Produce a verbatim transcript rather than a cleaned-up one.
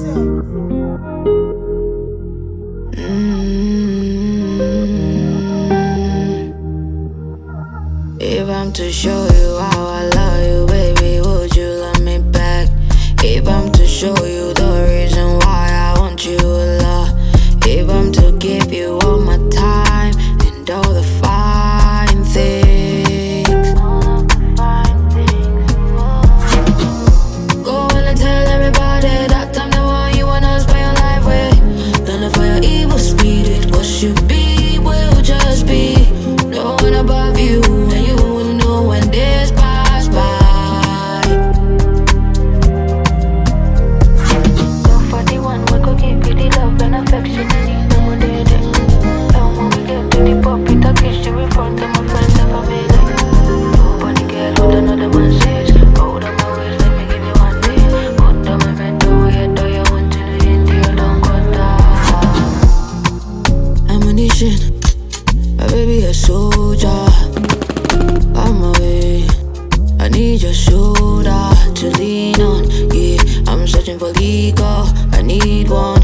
If I'm to show you how I love you, baby, would you love me back? If I'm to show you the reason why I want you a lot, if I'm to give you all my time and all the fine things, go on and tell everybody that I'm the one you wanna spend your life with. Don't look for your evil speed, it what should be will just be. No one above you, and you will know when this pass by. You're for the one we could give you the love and affection you need, no one did it. And when we get to the pub, it a kiss you in front of my friends and family. Nobody care what another man says. Hold on my waist, let me give you one day. Put on my bed, do it, do you want to do it, do you don't got that Ammunition, my baby a soldier. On my way, I need your shoulder to lean on. Yeah, I'm searching for legal, I need one.